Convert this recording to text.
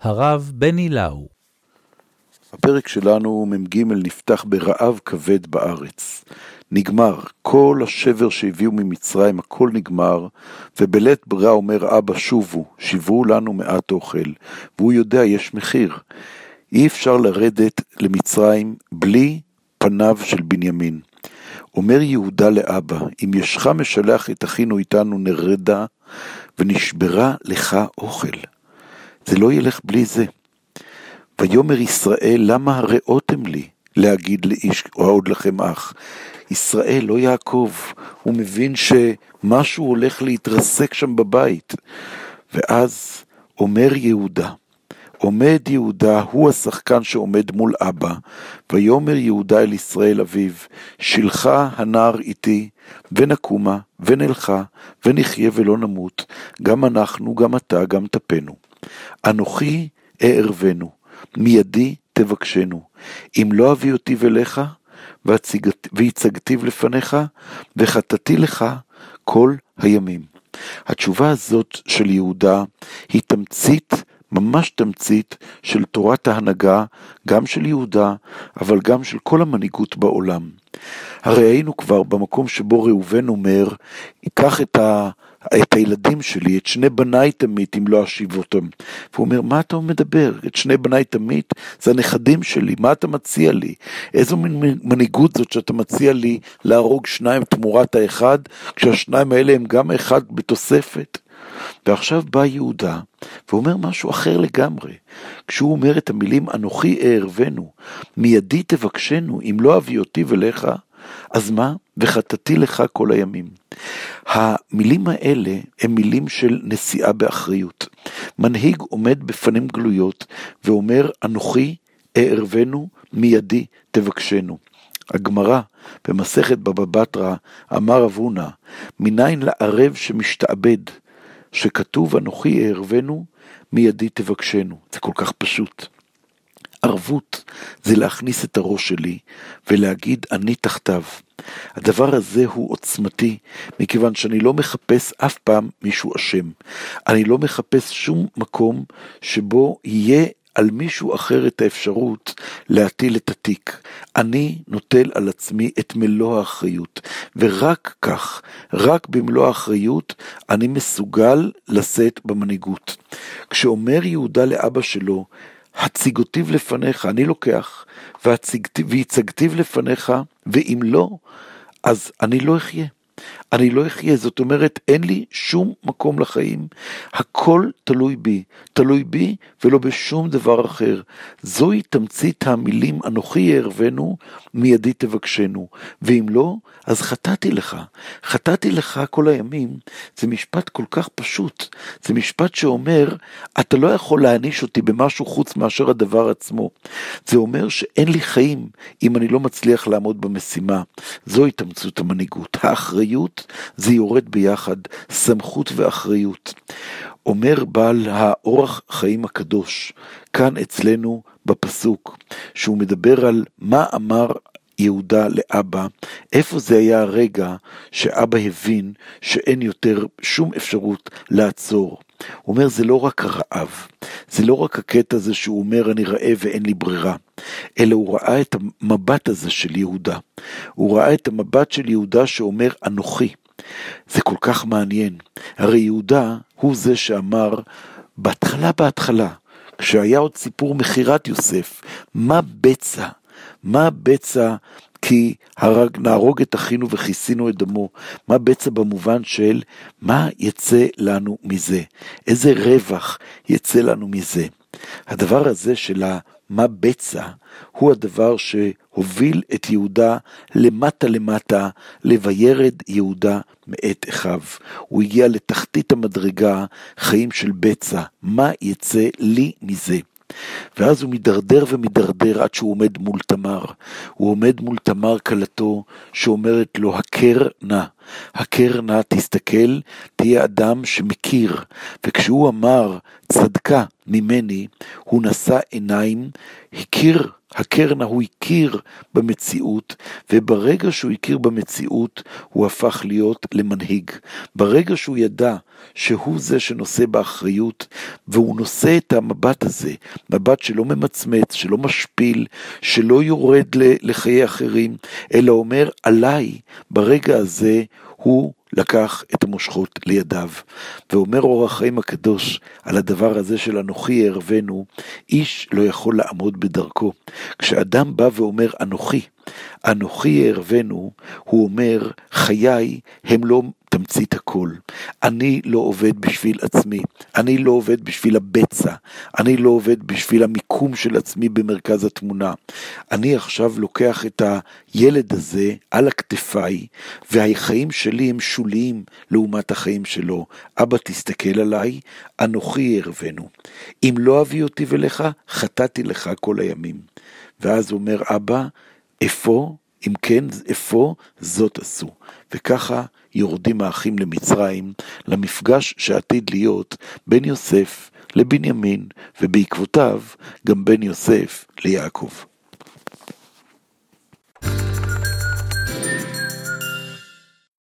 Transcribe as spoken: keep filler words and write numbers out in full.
הרב בני לאו. הפרק שלנו ממג' נפתח ברעב כבד בארץ. נגמר, כל השבר שהביאו ממצרים, הכל נגמר, ובלית ברירה אומר אבא שובו, שיברו לנו מעט אוכל, והוא יודע יש מחיר. אי אפשר לרדת למצרים בלי פניו של בנימין. אומר יהודה לאבא, אם ישך משלח את אחינו איתנו נרדה, ונשברה לך אוכל. זה לא ילך בלי זה. ויאמר ישראל, למה הראותם לי להגיד לאיש או עוד לכם אח? ישראל לא יעקב, הוא מבין שמשהו הולך להתרסק שם בבית. ואז אומר יהודה, עומד יהודה, הוא השחקן שעומד מול אבא, ויאמר יהודה אל ישראל אביו, שלחה הנער איתי, ונקומה, ונלכה, ונחיה ולא נמות, גם אנחנו, גם אתה, גם תפנו. אנוכי הערבנו, מידי תבקשנו, אם לא אביא אותי אליך, והצגתיו לפניך, וחטאתי לך כל הימים. התשובה הזאת של יהודה היא תמצית, ממש תמצית של תורת ההנהגה, גם של יהודה, אבל גם של כל המנהיגות בעולם. הרי היינו כבר במקום שבו ראובן אומר, ייקח את ה... את הילדים שלי, את שני בניי תמית, אם לא אשיב אותם. והוא אומר, מה אתה מדבר? את שני בניי תמית, זה הנכדים שלי, מה אתה מציע לי? איזו מנהיגות זאת שאתה מציע לי להרוג שניים תמורת האחד, כשהשניים האלה הם גם אחד בתוספת. ועכשיו בא יהודה, ואומר משהו אחר לגמרי. כשהוא אומר את המילים, אנוכי הערבנו, מידי תבקשנו, אם לא אביא אותי אליך, אז מה? וחטאתי לך כל הימים. המילים האלה הם מילים של נשיאה באחריות. מנהיג עומד בפנים גלויות ואומר, אנוכי הערבנו, מידי תבקשנו. הגמרא במסכת בבא בתרא אמר רב הונא, מניין לערב שמשתעבד, שכתוב אנוכי הערבנו, מידי תבקשנו. זה כל כך פשוט. ערבות זה להכניס את הראש שלי ולהגיד אני תחתיו. הדבר הזה הוא עוצמתי, מכיוון שאני לא מחפש אף פעם מישהו אשם. אני לא מחפש שום מקום שבו יהיה על מישהו אחר את האפשרות להטיל את התיק. אני נוטל על עצמי את מלוא האחריות, ורק כך, רק במלוא האחריות, אני מסוגל לשאת במנהיגות. כשאומר יהודה לאבא שלו, הציגותיו לפניך, אני לוקח, והצגתיו לפניך, ואם לא, אז אני לא אחיה. אני לא אחיה, זאת אומרת, אין לי שום מקום לחיים, הכל תלוי בי, תלוי בי ולא בשום דבר אחר. זוהי תמצית המילים, אנוכי הערבנו, מידי תבקשנו, ואם לא, אז חטאתי לך, חטאתי לך כל הימים. זה משפט כל כך פשוט, זה משפט שאומר, אתה לא יכול להעניש אותי במשהו חוץ מאשר הדבר עצמו. זה אומר שאין לי חיים אם אני לא מצליח לעמוד במשימה. זוהי תמצית המנהיגות, האחריות, זה יורד ביחד, סמכות ואחריות. אומר בעל האורח חיים הקדוש, כאן אצלנו בפסוק, שהוא מדבר על מה אמר יהודה לאבא, איפה זה היה הרגע שאבא הבין שאין יותר שום אפשרות לעצור. הוא אומר זה לא רק הרעב, זה לא רק הקטע הזה שהוא אומר אני רעב ואין לי ברירה, אלא הוא ראה את המבט הזה של יהודה, הוא ראה את המבט של יהודה שאומר אנוכי. זה כל כך מעניין, הרי יהודה הוא זה שאמר בהתחלה בהתחלה, כשהיה עוד סיפור מחירת יוסף, מה בצע, מה בצע כי הרג, נהרוג את אחינו וכיסינו את דמו, מה בצע במובן של מה יצא לנו מזה, איזה רווח יצא לנו מזה. הדבר הזה של מה בצע הוא הדבר שהוביל את יהודה למטה למטה, לוירד יהודה מאת אחיו. הוא הגיע לתחתית המדרגה, חיים של בצע, מה יצא לי מזה. ואז הוא מדרדר ומדרדר עד שהוא עומד מול תמר. הוא עומד מול תמר כלתו שאומרת לו, הכר נא, הכר נא, תסתכל, תהיה אדם שמכיר. וכשהוא אמר, צדקה ממני, הוא נשא עיניים, הכיר הקרנה הוא הכיר במציאות, וברגע שהוא הכיר במציאות, הוא הפך להיות למנהיג. ברגע שהוא ידע שהוא זה שנושא באחריות, והוא נושא את המבט הזה, מבט שלא ממצמץ, שלא משפיל, שלא יורד לחיי אחרים, אלא אומר עליי, ברגע הזה הוא לקח את המושכות לידיו. ואומר אור החיים הקדוש על הדבר הזה של אנוכי אערבנו, איש לא יכול לעמוד בדרכו. כשאדם בא ואומר אנוכי, אנוכי אערבנו, הוא אומר חיי הם לא תמצית הכל. אני לא עובד בשביל עצמי, אני לא עובד בשביל הבצע, אני לא עובד בשביל המיקום של עצמי במרכז התמונה. אני עכשיו לוקח את הילד הזה על הכתפיי, והחיים שלי הם שוליים לעומת החיים שלו. אבא תסתכל עליי, אנוכי אערבנו. אם לא אביא אותי ולך, חטאתי לך כל הימים. ואז אומר אבא, איפה? אם כן, איפה? זאת עשו. וככה יורדים האחים למצרים, למפגש שעתיד להיות בין יוסף לבנימין, ובעקבותיו גם בין יוסף ליעקב.